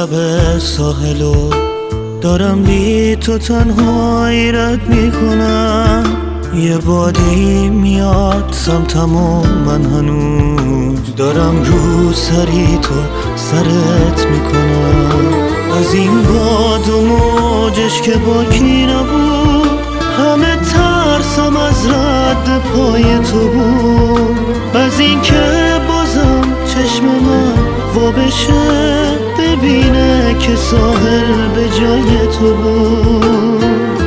لب ساحلو دارم بی تو تنها ایرت میکنم، یه بادی میاد سمتم و من هنوز دارم رو سری تو سرت میکنم. از این باد و موجش که باکی نبود، همه ترسم از رد پای تو بود. از این که بازم چشم من وا بشه ببینه که ساحل به جای تو بود.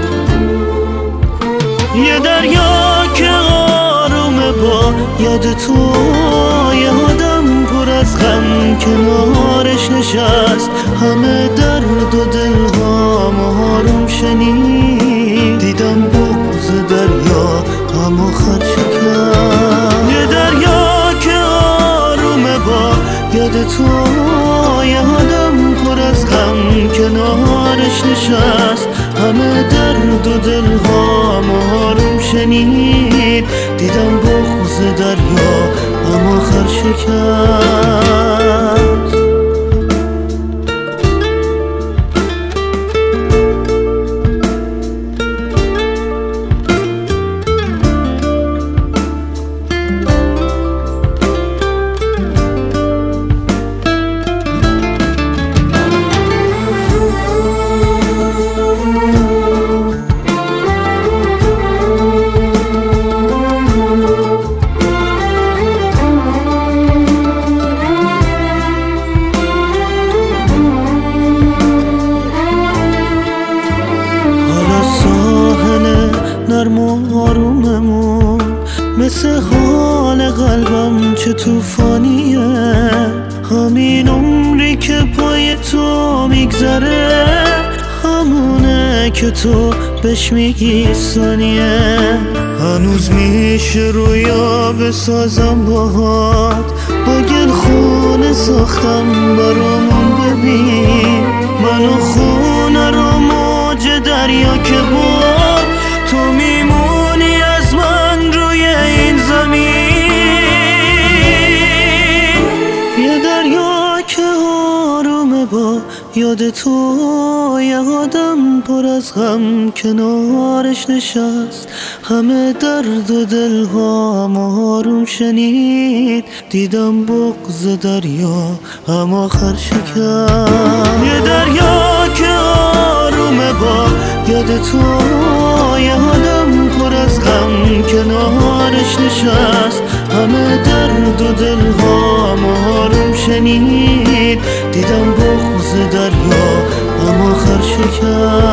یه دریا که آرومه با یاد تو، یه آدم پر از غم کنارش نشست، همه درد و دلهام آروم شنید. دیدم بغض دریا غم و خط شکست. یه دریا که آرومه با یاد تو، یه آدم پر از غم کنارش نشست، همه درد و دلهام آروم شنید. دیدم بغض دریا غم و خط شکست. نرم و آروممون مثل حال قلبم چه توفانیه، همین عمری که پای تو میگذره همونه که تو بهش میگی ثانیه. هنوز میشه رویا بسازم باهات، با گل خونه ساختم برامون ببین. منو خونه رو موج دریا که بود، تو میمونی از من روی این زمین. یه دریا که آرومه با یاد تو، یه آدم پر از غم کنارش نشست، همه درد و دلهام آروم شنید. دیدم بغض دریا غم آخر شکست. یه دریا که آرومه با یاد تو، یه آدم پر از غم کنارش نشست، همه درد و دلهام آروم شنید. دیدم بغض دریا غم آخر شکست.